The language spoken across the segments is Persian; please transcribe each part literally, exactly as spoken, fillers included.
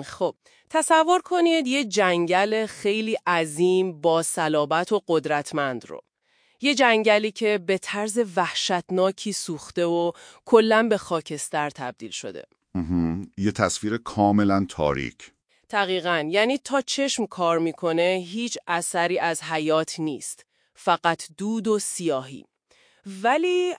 خب تصور کنید یه جنگل خیلی عظیم با صلابت و قدرتمند رو. یه جنگلی که به طرز وحشتناکی سوخته و کلاً به خاکستر تبدیل شده. یه تصویر کاملاً تاریک. دقیقاً، یعنی تا چشم کار میکنه هیچ اثری از حیات نیست. فقط دود و سیاهی. ولی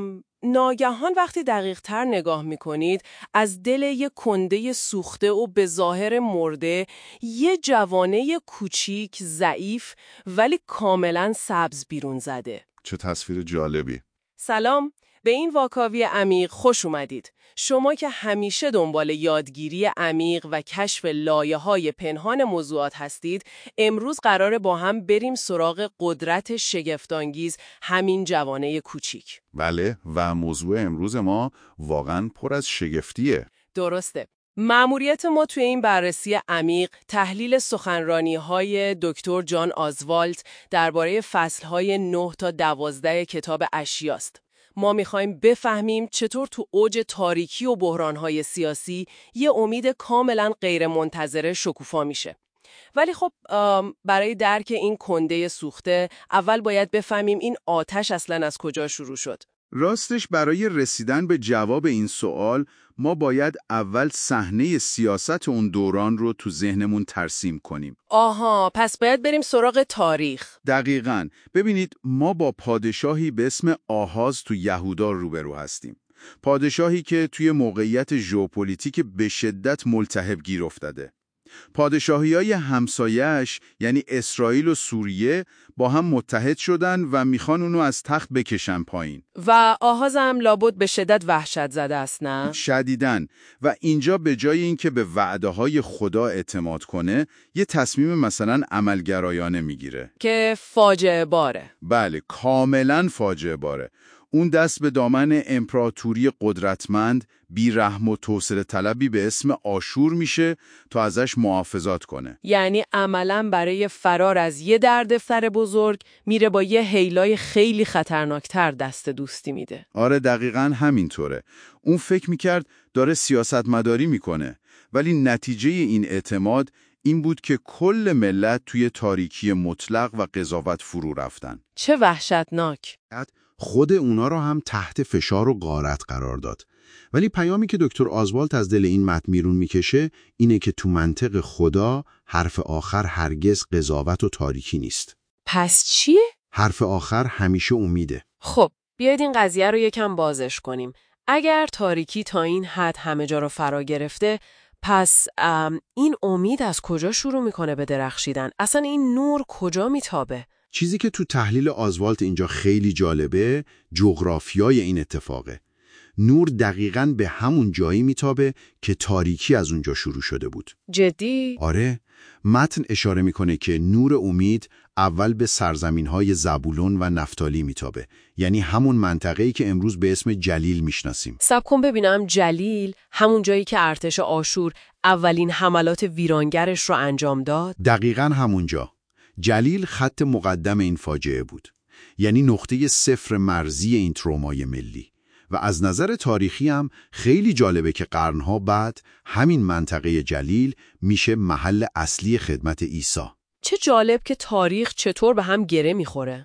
ناگهان وقتی دقیق تر نگاه میکنید از دل یه کنده سوخته و به ظاهر مرده یه جوانه کوچیک ضعیف ولی کاملا سبز بیرون زده. چه تصویر جالبی. سلام، به این واکاوی عمیق خوش اومدید. شما که همیشه دنبال یادگیری عمیق و کشف لایه‌های پنهان موضوعات هستید، امروز قراره با هم بریم سراغ قدرت شگفت‌انگیز همین جوانه کوچیک. بله، و موضوع امروز ما واقعاً پر از شگفتیه. درسته. مأموریت ما توی این بررسی عمیق تحلیل سخنرانی‌های دکتر جان آزوالت درباره فصل‌های نه تا دوازده کتاب اشیاست. ما میخوایم بفهمیم چطور تو اوج تاریکی و بحران‌های سیاسی یه امید کاملاً غیر منتظره شکوفا میشه. ولی خب برای درک این کنده سوخته اول باید بفهمیم این آتش اصلاً از کجا شروع شد. راستش برای رسیدن به جواب این سوال ما باید اول صحنه سیاست اون دوران رو تو ذهنمون ترسیم کنیم. آها، پس باید بریم سراغ تاریخ. دقیقاً. ببینید ما با پادشاهی به اسم آهاز تو یهودا روبرو هستیم. پادشاهی که توی موقعیت ژئوپلیتیک به شدت ملتهب گیر افتاده. پادشاهی‌های همسایه‌اش یعنی اسرائیل و سوریه با هم متحد شدن و میخوان اونو از تخت بکشن پایین. و آهاز هم لابد به شدت وحشت زده است، نه؟ شدیداً. و اینجا به جای اینکه به وعده‌های خدا اعتماد کنه، یه تصمیم مثلا عملگرایانه میگیره که فاجعه باره. بله، کاملاً فاجعه باره. اون دست به دامن امپراتوری قدرتمند، بی‌رحم و توسعه طلبی به اسم آشور میشه تا ازش محافظت کنه. یعنی عملاً برای فرار از یه دردسر بزرگ میره با یه هیلای خیلی خطرناکتر دست دوستی میده. آره دقیقاً همینطوره. اون فکر میکرد داره سیاستمداری میکنه، ولی نتیجه این اعتماد این بود که کل ملت توی تاریکی مطلق و قضاوت فرو رفتن. چه وحشتناک. خود اونا رو هم تحت فشار و غارت قرار داد. ولی پیامی که دکتر آزوالت از دل این متن بیرون میکشه اینه که تو منطق خدا حرف آخر هرگز قضاوت و تاریکی نیست. پس چیه؟ حرف آخر همیشه امیده. خب بیاید این قضیه رو یکم بازش کنیم. اگر تاریکی تا این حد همه جا رو فرا گرفته، پس این امید از کجا شروع میکنه به درخشیدن؟ اصلا این نور کجا میتابه؟ چیزی که تو تحلیل آزوالت اینجا خیلی جالبه، جغرافیای این اتفاقه. نور دقیقاً به همون جایی میتابه که تاریکی از اونجا شروع شده بود. جدی؟ آره، متن اشاره میکنه که نور امید اول به سرزمین‌های زبولون و نفتالی میتابه، یعنی همون منطقه‌ای که امروز به اسم جلیل میشناسیم. صبر کن ببینم، جلیل همون جایی که ارتش آشور اولین حملات ویرانگرش رو انجام داد؟ دقیقاً همونجا. جلیل خط مقدم این فاجعه بود، یعنی نقطه صفر مرزی این ترومای ملی. و از نظر تاریخی هم خیلی جالبه که قرنها بعد همین منطقه جلیل میشه محل اصلی خدمت عیسی. چه جالب که تاریخ چطور به هم گره میخوره.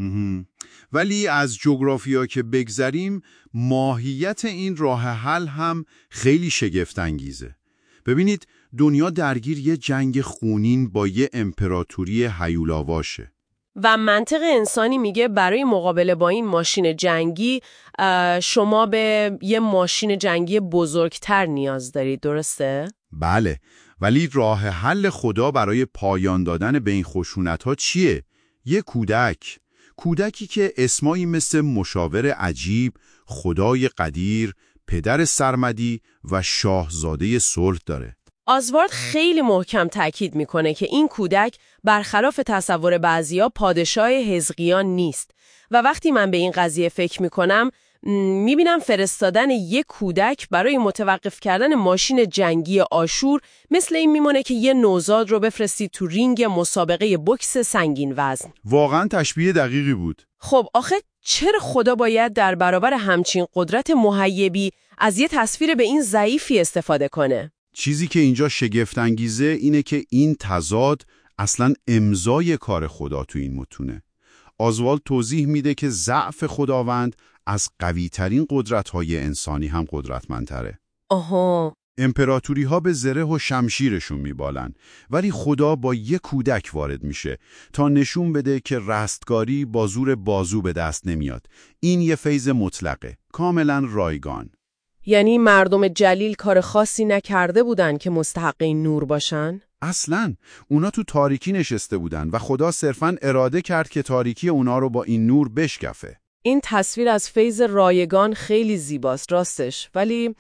ولی از جغرافیا که بگذریم، ماهیت این راه حل هم خیلی شگفت انگیزه. ببینید دنیا درگیر یه جنگ خونین با یه امپراتوری هیولاواشه. و منطق انسانی میگه برای مقابله با این ماشین جنگی شما به یه ماشین جنگی بزرگتر نیاز دارید، درسته؟ بله، ولی راه حل خدا برای پایان دادن به این خشونت‌ها چیه؟ یه کودک. کودکی که اسمایی مثل مشاور عجیب، خدای قدیر، پدر سرمدی و شاهزاده صلح داره. آزوالت خیلی محکم تاکید میکنه که این کودک برخلاف تصور بعضیا پادشاه حزقیان نیست و وقتی من به این قضیه فکر میکنم میبینم فرستادن یک کودک برای متوقف کردن ماشین جنگی آشور مثل این میمونه که یه نوزاد رو بفرستید تو رینگ مسابقه بوکس سنگین وزن. واقعا تشبیه دقیقی بود. خب آخه چرا خدا باید در برابر همچین قدرت مهیبی از یه تصویر به این ضعیفی استفاده کنه؟ چیزی که اینجا شگفت انگیزه اینه که این تضاد اصلاً امضای کار خدا تو این متونه. آزوالد توضیح میده که ضعف خداوند از قوی‌ترین قدرت‌های انسانی هم قدرتمندتره. آها. امپراتوری ها به زره و شمشیرشون میبالن، ولی خدا با یک کودک وارد میشه تا نشون بده که رستگاری با زور بازو به دست نمیاد. این یه فیض مطلقه، کاملا رایگان. یعنی مردم جلیل کار خاصی نکرده بودن که مستحق این نور باشن؟ اصلاً اونا تو تاریکی نشسته بودن و خدا صرفاً اراده کرد که تاریکی اونا رو با این نور بشکفه. این تصویر از فیض رایگان خیلی زیباست راستش، ولی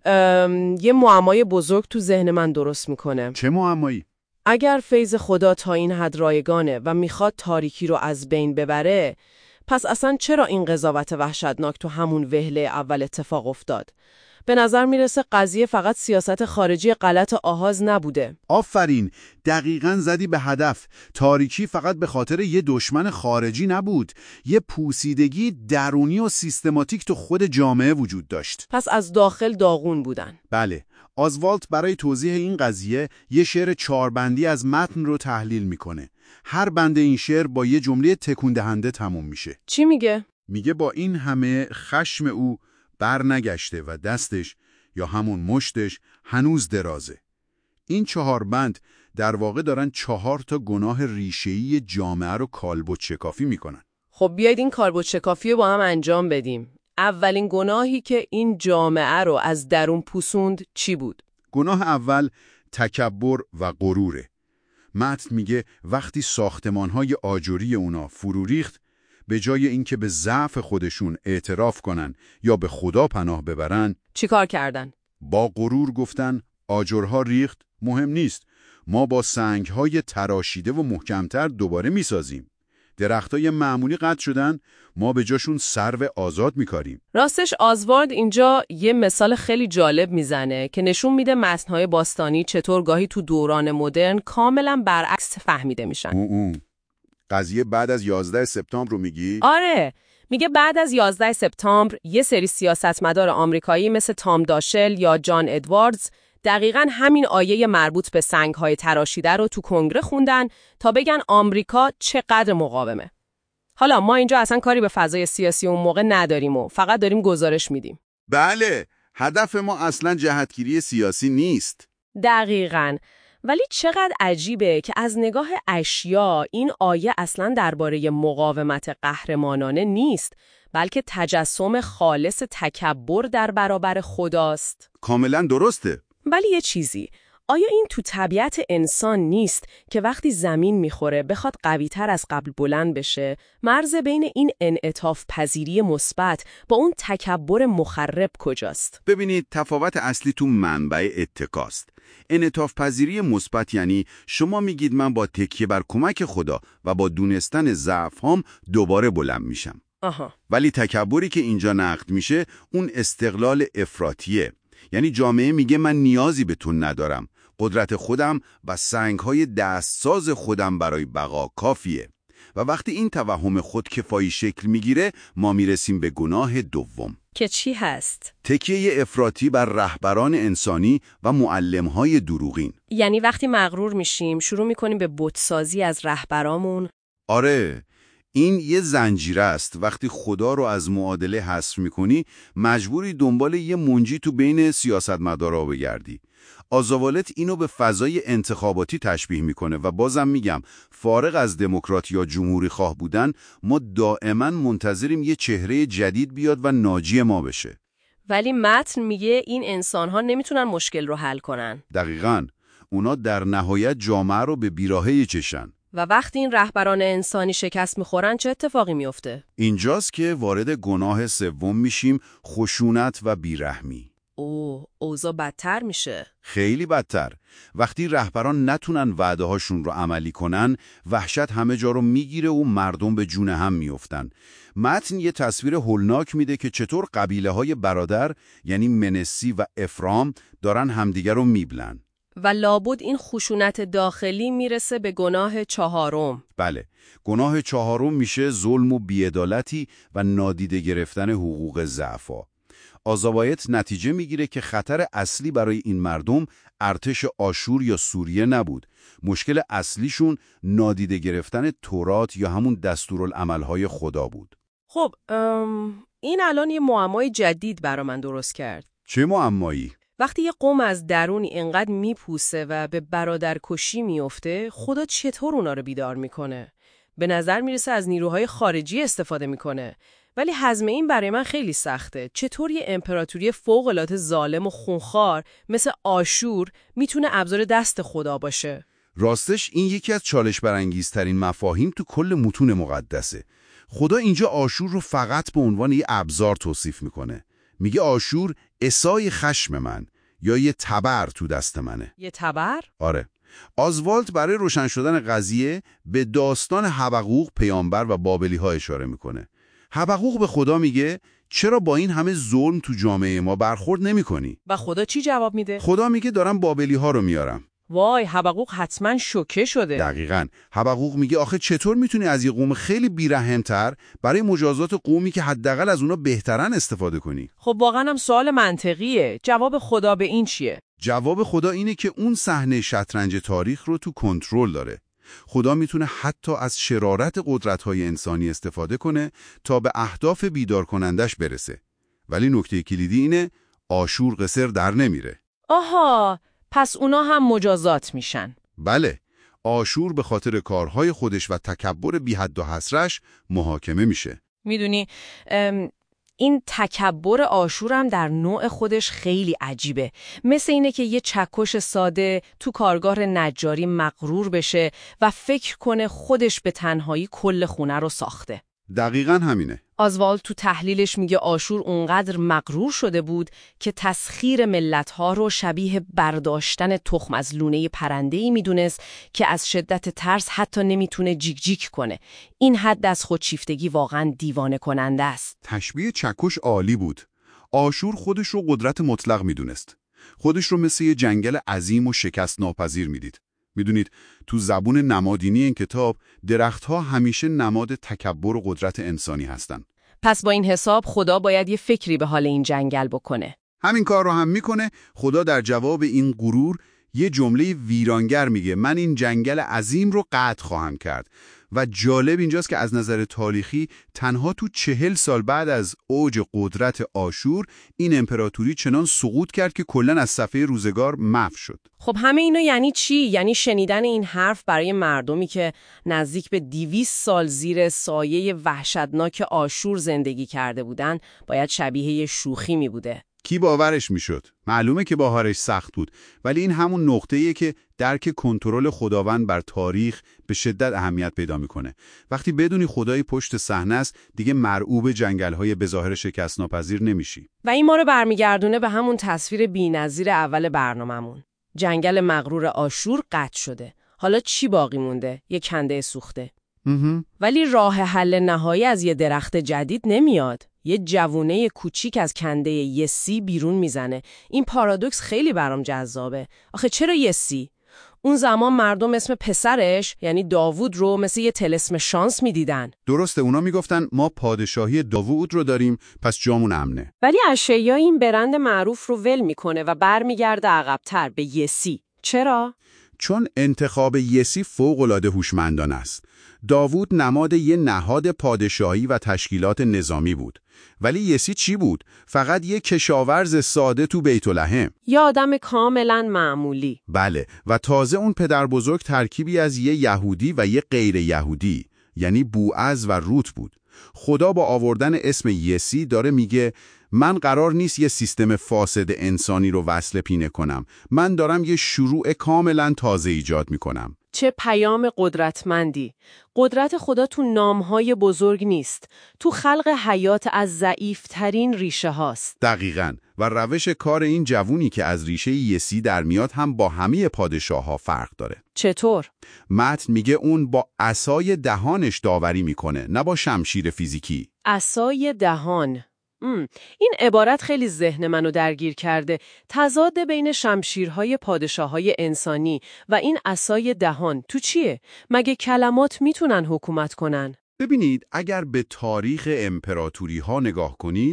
یه معمای بزرگ تو ذهن من درست میکنه. چه معمایی؟ اگر فیض خدا تا این حد رایگانه و میخواد تاریکی رو از بین ببره، پس اصلا چرا این قضاوت وحشتناک تو همون وهله اول اتفاق افتاد؟ به نظر میرسه قضیه فقط سیاست خارجی غلط آحاز نبوده. آفرین، دقیقاً زدی به هدف. تاریکی فقط به خاطر یه دشمن خارجی نبود، یه پوسیدگی درونی و سیستماتیک تو خود جامعه وجود داشت. پس از داخل داغون بودن. بله. آزوالد برای توضیح این قضیه یه شعر چاربندی از متن رو تحلیل میکنه. هر بند این شعر با یه جمله تکون دهنده تموم میشه. چی میگه؟ میگه با این همه خشم او بر نگشته و دستش یا همون مشتش هنوز درازه. این چهار بند در واقع دارن چهار تا گناه ریشه‌ای جامعه رو کالبد شکافی میکنن. خب بیایید این کالبد شکافی رو با هم انجام بدیم. اولین گناهی که این جامعه رو از درون پوسوند چی بود؟ گناه اول تکبر و غروره. متن میگه وقتی ساختمان‌های آجری اونا فرو ریخت، به جای اینکه به ضعف خودشون اعتراف کنن یا به خدا پناه ببرن، چیکار کردن؟ با غرور گفتن آجرها ریخت، مهم نیست، ما با سنگ‌های تراشیده و محکمتر دوباره میسازیم. درختای معمولی قطع شدن، ما به جاشون سرو آزاد میکاریم. راستش آزوالد اینجا یه مثال خیلی جالب میزنه که نشون میده متن‌های باستانی چطور گاهی تو دوران مدرن کاملا برعکس فهمیده میشن. اون اون. قضیه بعد از یازده سپتامبر رو میگی؟ آره، میگه بعد از یازده سپتامبر یه سری سیاستمدار آمریکایی مثل تام داشل یا جان ادواردز دقیقاً همین آیه مربوط به سنگ‌های تراشیده رو تو کنگره خوندن تا بگن آمریکا چقدر مقاومه. حالا ما اینجا اصلا کاری به فضای سیاسی اون موقع نداریم و فقط داریم گزارش میدیم. بله، هدف ما اصلا جهتگیری سیاسی نیست. دقیقاً. ولی چقدر عجیبه که از نگاه اشیا این آیه اصلا درباره مقاومت قهرمانانه نیست، بلکه تجسم خالص تکبر در برابر خداست. کاملا درسته. ولی یه چیزی، آیا این تو طبیعت انسان نیست که وقتی زمین میخوره بخواد قوی‌تر از قبل بلند بشه؟ مرز بین این انعطاف پذیری مثبت با اون تکبر مخرب کجاست؟ ببینید، تفاوت اصلی تو منبع اتکاست. انعطاف پذیری مثبت یعنی شما میگید من با تکیه بر کمک خدا و با دونستن ضعف‌هام دوباره بلند میشم. آها. ولی تکبری که اینجا نقد میشه اون استقلال افراطیه. یعنی جامعه میگه من نیازی به تو ندارم، قدرت خودم و سنگ‌های دستساز خودم برای بقا کافیه. و وقتی این توهم خودکفایی شکل میگیره، ما میرسیم به گناه دوم که چی هست؟ تکیه افراطی بر رهبران انسانی و معلم‌های دروغین. یعنی وقتی مغرور میشیم شروع میکنیم به بتسازی از رهبرامون. آره، این یه زنجیره است. وقتی خدا رو از معادله حذف میکنی، مجبوری دنبال یه منجی تو بین سیاستمدارا بگردی. آزوالد اینو به فضای انتخاباتی تشبیه میکنه و بازم میگم فارغ از دموکرات یا جمهوری خواه بودن، ما دائما منتظریم یه چهره جدید بیاد و ناجی ما بشه. ولی متن میگه این انسان‌ها نمیتونن مشکل رو حل کنن. دقیقاً. اونا در نهایت جامعه رو به بیراهه چشن. و وقتی این رهبران انسانی شکست میخورن چه اتفاقی میفته؟ اینجاست که وارد گناه سوم میشیم، خشونت و بیرحمی. اوه، اوضاع بدتر میشه. خیلی بدتر. وقتی رهبران نتونن وعده هاشون رو عملی کنن، وحشت همه جا رو میگیره و مردم به جون هم میافتن. متن یه تصویر هولناک میده که چطور قبیله های برادر یعنی منسی و افرام دارن همدیگر رو میبلن. و لابد این خشونت داخلی میرسه به گناه چهارم. بله، گناه چهارم میشه ظلم و بی‌عدالتی و نادیده گرفتن حقوق ضعفا. آزاوایت نتیجه میگیره که خطر اصلی برای این مردم ارتش آشور یا سوریه نبود. مشکل اصلیشون نادیده گرفتن تورات یا همون دستورالعملهای خدا بود. خب این الان یه معمای جدید برا من درست کرد. چه معمایی؟ وقتی یه قوم از درونی انقدر میپوسه و به برادرکشی میفته، خدا چطور اونا رو بیدار میکنه؟ به نظر میرسه از نیروهای خارجی استفاده میکنه. ولی هضم این برای من خیلی سخته. چطور یه امپراتوری فوق‌العاده ظالم و خونخوار مثل آشور میتونه ابزار دست خدا باشه؟ راستش این یکی از چالش برانگیزترین مفاهیم تو کل متون مقدسه. خدا اینجا آشور رو فقط به عنوان یه ابزار توصیف میکنه. میگه آشور عصای خشم من یا یه تبر تو دست منه. یه تبر؟ آره. آزوالت برای روشن شدن قضیه به داستان حبقوق پیامبر و بابلی ها اشاره میکنه. حبقوق به خدا میگه چرا با این همه ظلم تو جامعه ما برخورد نمی‌کنی؟ و خدا چی جواب میده؟ خدا میگه دارم بابلی ها رو میارم. وای، حبقوق حتما شوکه شده. دقیقاً. حبقوق میگه آخه چطور میتونی از یه قوم خیلی بی‌رحم‌تر برای مجازات قومی که حداقل از اونا بهترن استفاده کنی؟ خب واقعا هم سوال منطقیه. جواب خدا به این چیه؟ جواب خدا اینه که اون صحنه شطرنج تاریخ رو تو کنترل داره. خدا میتونه حتی از شرارت قدرت‌های انسانی استفاده کنه تا به اهداف بیدار کنندش برسه. ولی نکته کلیدی اینه آشور قصر در نمیره. آها، پس اونا هم مجازات میشن. بله، آشور به خاطر کارهای خودش و تکبر بی حد و حصرش محاکمه میشه. میدونی این تکبر آشور هم در نوع خودش خیلی عجیبه. مثل اینه که یه چکش ساده تو کارگاه نجاری مغرور بشه و فکر کنه خودش به تنهایی کل خونه رو ساخته. دقیقاً همینه. آزوالد تو تحلیلش میگه آشور اونقدر مغرور شده بود که تسخیر ملت‌ها رو شبیه برداشتن تخم از لونه پرنده‌ای میدونست که از شدت ترس حتی نمیتونه جیک جیک کنه. این حد از خودشیفتگی واقعاً دیوانه کننده است. تشبیه چکش عالی بود. آشور خودش رو قدرت مطلق میدونست. خودش رو مثل یه جنگل عظیم و شکست ناپذیر میدید. میدونید تو زبون نمادینی این کتاب درختها همیشه نماد تکبر و قدرت انسانی هستن. پس با این حساب خدا باید یه فکری به حال این جنگل بکنه. همین کار رو هم میکنه. خدا در جواب این غرور یه جمله ویرانگر میگه من این جنگل عظیم رو قطع خواهم کرد. و جالب اینجاست که از نظر تاریخی تنها تو چهل سال بعد از اوج قدرت آشور این امپراتوری چنان سقوط کرد که کلاً از صفحه روزگار محو شد. خب همه اینو یعنی چی؟ یعنی شنیدن این حرف برای مردمی که نزدیک به دویست سال زیر سایه وحشتناک آشور زندگی کرده بودن باید شبیه یه شوخی می بوده. کی باورش میشد؟ معلومه که باورش سخت بود، ولی این همون نقطه‌ایه که درک کنترل خداوند بر تاریخ به شدت اهمیت پیدا میکنه. وقتی بدونی خدای پشت صحنه است، دیگه مرعوب جنگل‌های بظاهر شکست ناپذیر نمیشی. و این ما رو برمیگردونه به همون تصویر بی‌نظیر اول برنامه‌مون. جنگل مغرور آشور قطع شده. حالا چی باقی مونده؟ یه کنده سوخته. ولی راه حل نهایی از یه درخت جدید نمیاد. یه جوونه کوچیک از کنده یسی بیرون میزنه. این پارادوکس خیلی برام جذابه. آخه چرا یسی؟ اون زمان مردم اسم پسرش یعنی داوود رو مثل یه طلسم شانس میدیدن. درسته، اونا میگفتن ما پادشاهی داوود رو داریم، پس جامون امنه. ولی اشعیا این برند معروف رو ول میکنه و برمیگرده عقب‌تر به یسی. چرا؟ چون انتخاب یسی فوق‌العاده هوشمندانه است. داوود نماد یه نهاد پادشاهی و تشکیلات نظامی بود. ولی یسی چی بود؟ فقط یه کشاورز ساده تو بیت‌لحم. یه آدم کاملا معمولی. بله، و تازه اون پدر بزرگ ترکیبی از یه یهودی و یه غیر یهودی، یعنی بوعز و روت بود. خدا با آوردن اسم یسی داره میگه من قرار نیست یه سیستم فاسد انسانی رو وصل پینه کنم. من دارم یه شروع کاملا تازه ایجاد میکنم. چه پیام قدرتمندی. قدرت خدا تو نامهای بزرگ نیست. تو خلق حیات از ضعیف‌ترین ریشه هاست. دقیقاً. و روش کار این جوونی که از ریشه یسی در میاد هم با همه پادشاه ها فرق داره. چطور؟ متن میگه اون با عصای دهانش داوری میکنه، نه با شمشیر فیزیکی. عصای دهان. ام. این عبارت خیلی ذهن منو درگیر کرده. تضاد بین شمشیرهای پادشاههای انسانی و این عصای دهان تو چیه؟ مگه کلمات میتونن حکومت کنن؟ ببینید، اگر به تاریخ امپراتوری ها نگاه کنید،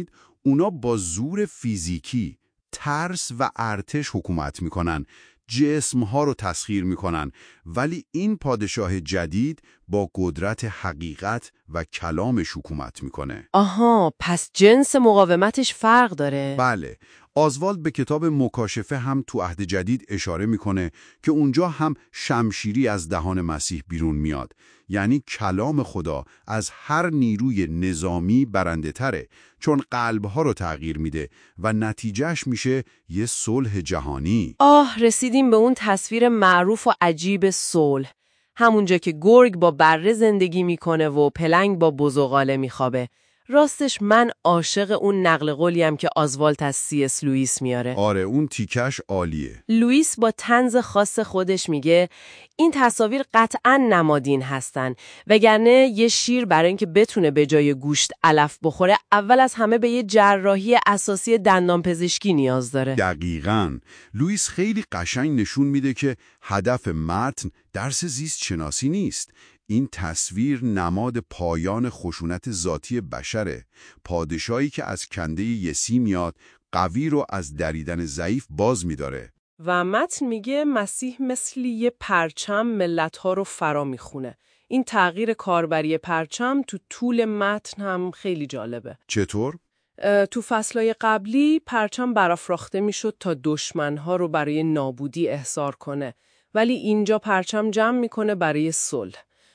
اونا با زور فیزیکی، ترس و ارتش حکومت میکنن، جسمها رو تسخیر میکنن، ولی این پادشاه جدید با قدرت حقیقت و کلامش حکومت میکنه. آها، پس جنس مقاومتش فرق داره؟ بله. آزوالد به کتاب مکاشفه هم تو عهد جدید اشاره میکنه که اونجا هم شمشیری از دهان مسیح بیرون میاد. یعنی کلام خدا از هر نیروی نظامی برنده تره، چون قلبها رو تغییر میده و نتیجهش میشه یه صلح جهانی. آه، رسیدیم به اون تصویر معروف و عجیب صلح. همونجا که گرگ با بره زندگی میکنه و پلنگ با بزغاله میخوابه. راستش من عاشق اون نقل قولیم که آزوالد از سی اس لوئیس میاره. آره، اون تیکش عالیه. لوئیس با طنز خاص خودش میگه این تصاویر قطعاً نمادین هستن، وگرنه یه شیر برای اینکه بتونه به جای گوشت علف بخوره اول از همه به یه جراحی اساسی دندانپزشکی نیاز داره. دقیقاً. لوئیس خیلی قشنگ نشون میده که هدف متن درس زیست شناسی نیست. این تصویر نماد پایان خشونت ذاتی بشره. پادشاهی که از کنده یسی میاد، قوی رو از دریدن ضعیف باز میداره. و متن میگه مسیح مثل یه پرچم ملت‌ها رو فرا میخونه. این تغییر کاربری پرچم تو طول متن هم خیلی جالبه. چطور؟ تو فصلهای قبلی پرچم برافراخته میشد تا دشمنها رو برای نابودی احضار کنه، ولی اینجا پرچم جمع میکنه برای صلح.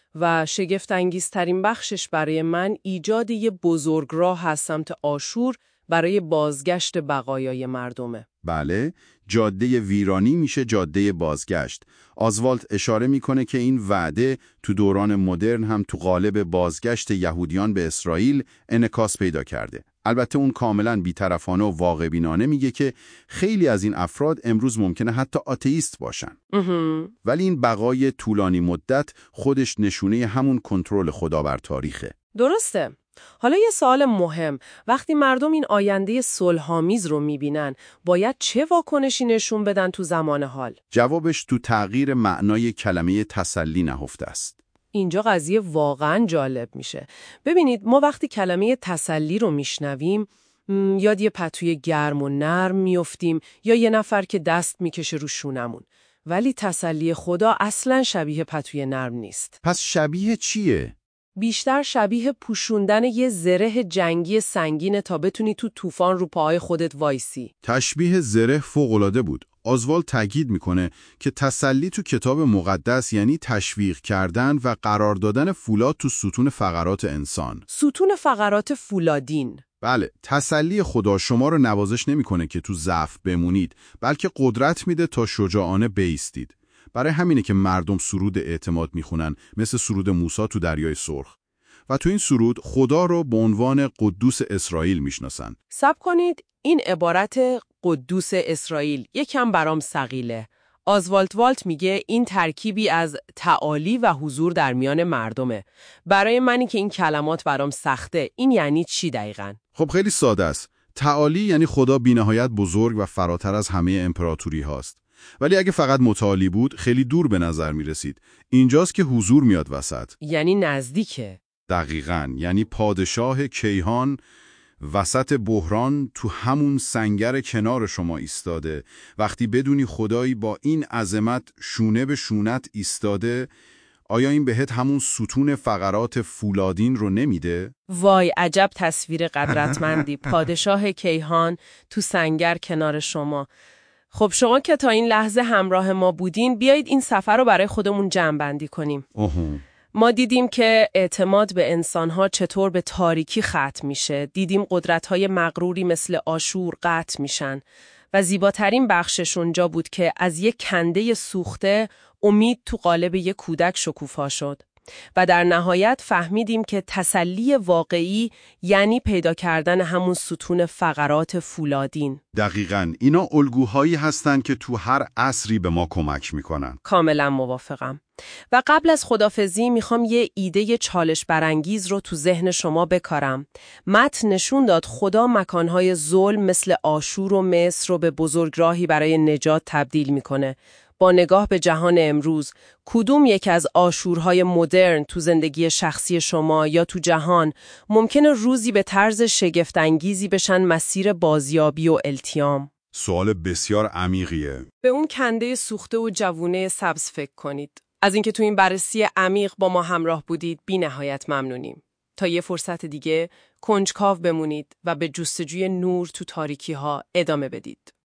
و شگفت انگیزترین بخشش برای من ایجاد یه بزرگراه از سمت آشور برای بازگشت بقایای مردمه. بله، جاده ویرانی میشه جاده بازگشت. آزوالد اشاره میکنه که این وعده تو دوران مدرن هم تو قالب بازگشت یهودیان به اسرائیل انعکاس پیدا کرده. البته اون کاملا بی‌طرفانه و واقع‌بینانه میگه که خیلی از این افراد امروز ممکنه حتی آتئیست باشن. ولی این بقای طولانی مدت خودش نشونه همون کنترل خدا بر تاریخه. درسته. حالا یه سوال مهم، وقتی مردم این آینده صلح‌آمیز رو میبینن، باید چه واکنشی نشون بدن تو زمان حال؟ جوابش تو تغییر معنای کلمه تسلی نهفته است. اینجا قضیه واقعاً جالب میشه. ببینید، ما وقتی کلمه تسلی رو میشنویم، یاد یه پتوی گرم و نرم میافتیم یا یه نفر که دست میکشه رو شونمون. ولی تسلی خدا اصلاً شبیه پتوی نرم نیست. پس شبیه چیه؟ بیشتر شبیه پوشوندن یه زره جنگی سنگینه تا بتونی تو طوفان رو پاهای خودت وایسی. تشبیه زره فوق‌العاده بود. آزوالد تاکید میکنه که تسلی تو کتاب مقدس یعنی تشویق کردن و قرار دادن فولاد تو ستون فقرات انسان. ستون فقرات فولادین. بله، تسلی خدا شما رو نوازش نمیکنه که تو ضعف بمونید، بلکه قدرت میده تا شجاعانه بایستید. برای همینه که مردم سرود اعتماد میخونن، مثل سرود موسی تو دریای سرخ. و تو این سرود خدا رو به عنوان قدوس اسرائیل میشناسن. صبر کنید، این عبارت قدوس اسرائیل یکم برام ثقیله. آزوالد والت میگه این ترکیبی از تعالی و حضور در میان مردمه. برای منی که این کلمات برام سخته، این یعنی چی دقیقاً؟ خب خیلی ساده است. تعالی یعنی خدا بی‌نهایت بزرگ و فراتر از همه امپراتوری هاست. ولی اگه فقط متعالی بود خیلی دور به نظر می رسید. اینجاست که حضور میاد وسط. یعنی نزدیکه. دقیقاً، یعنی پادشاه کیهان وسط بحران تو همون سنگر کنار شما ایستاده. وقتی بدونی خدایی با این عظمت شونه به شونت ایستاده، آیا این بهت همون ستون فقرات فولادین رو نمیده؟ وای، عجب تصویر قدرتمندی. پادشاه کیهان تو سنگر کنار شما. خب شما که تا این لحظه همراه ما بودین، بیایید این سفر رو برای خودمون جمع بندی کنیم. اوه. ما دیدیم که اعتماد به انسانها چطور به تاریکی ختم میشه. دیدیم قدرت‌های مغروری مثل آشور قطع میشن. و زیباترین بخشش اونجا بود که از یک کنده سوخته امید تو قالب یک کودک شکوفا شد. و در نهایت فهمیدیم که تسلی واقعی یعنی پیدا کردن همون ستون فقرات فولادین. دقیقاً، اینا الگوهایی هستن که تو هر عصری به ما کمک میکنن. کاملا موافقم. و قبل از خدافزی میخوام یه ایده چالش برانگیز رو تو ذهن شما بکارم. متن نشون داد خدا مکانهای ظلم مثل آشور و مصر رو به بزرگراهی برای نجات تبدیل میکنه. با نگاه به جهان امروز، کدوم یک از آشورهای مدرن تو زندگی شخصی شما یا تو جهان ممکنه روزی به طرز شگفت‌انگیزی بشن مسیر بازیابی و التیام؟ سوال بسیار عمیقیه. به اون کنده سوخته و جوونه سبز فکر کنید. از اینکه تو این بررسی عمیق با ما همراه بودید بی نهایت ممنونیم. تا یه فرصت دیگه کنجکاو بمونید و به جستجوی نور تو تاریکی ها ادامه بدید.